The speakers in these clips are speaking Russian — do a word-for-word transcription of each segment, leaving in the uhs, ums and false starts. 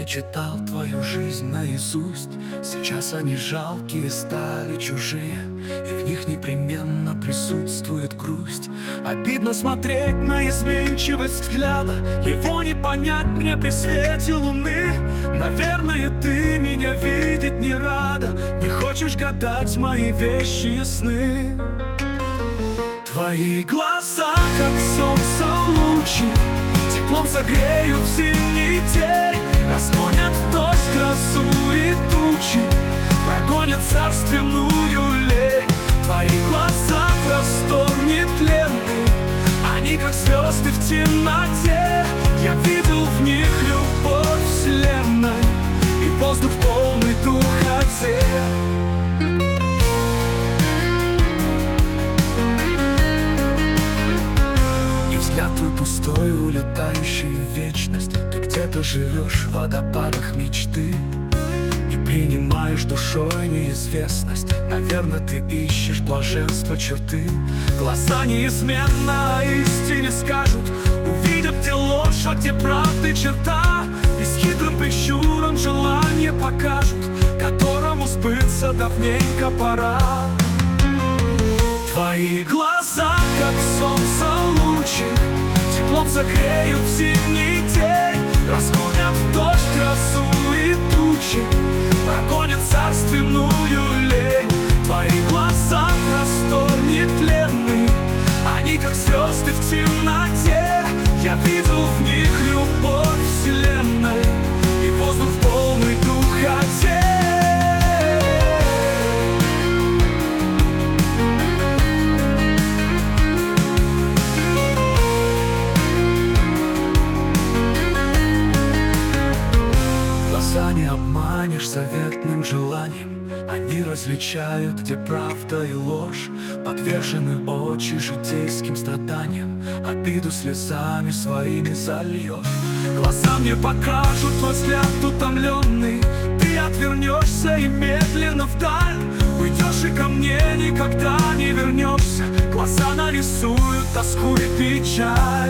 я читал твою жизнь наизусть. Сейчас они жалкие стали чужие, и в них непременно присутствует грусть. Обидно смотреть на изменчивость взгляда, его не понять мне при свете луны. Наверное, ты меня видеть не рада, не хочешь гадать мои вещи и сны. Твои глаза, как солнце лучи, теплом согреют в зимний день, разгонят дождь, грозу и тучи, прогонят царственную лень. Твои глаза простор нетленный, они как звезды в темноте. Я видел в них любовь вселенной и воздух полный духоты. Твой пустой, улетающий в вечность. Ты где-то живешь в водопадах мечты и принимаешь душой неизвестность. Наверное, ты ищешь блаженство черты. Глаза неизменно о истине скажут, увидят, где ложь, а где правды черта. И с хитрым прищуром желание покажут, которому сбыться давненько пора. Твои глаза, как солнце лучи, теплом согреют в зимний день, разгонят дождь, грозу и тучи, прогонят царственную лень. Твои глаза простор нетленный, они как звезды в темноте. Я видел в них любовь вселенной и воздух полный духоте. Не обманешь заветным желанием, они различают, где правда и ложь. Подвержены очи житейским страданиям, обиду слезами своими зальешь. Глаза мне покажут твой взгляд утомленный, ты отвернешься и медленно вдаль уйдешь, и ко мне никогда не вернешься. Глаза нарисуют тоску и печаль.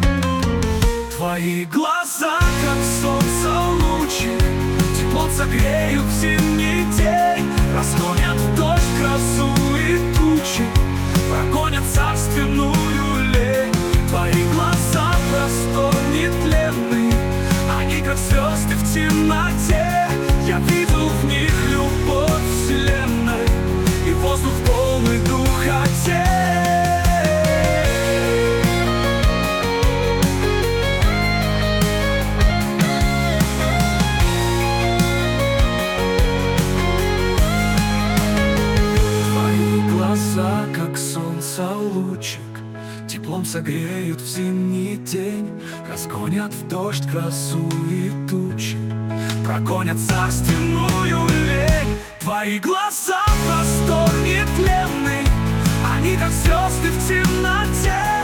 Твои глаза, как солнце лучи, теплом согреют в зимний день, разгонят дождь, грозу и тучи, прогонят царственную лень. Твои глаза простор нетленный, они как звезды в темноте. Я видел в них любовь вселенной и воздух полный духоте. Как солнце лучик, теплом согреют в зимний день, разгонят в дождь, грозу и тучи, прогонят царственную лень. Твои глаза простор нетленный, они как звезды в темноте.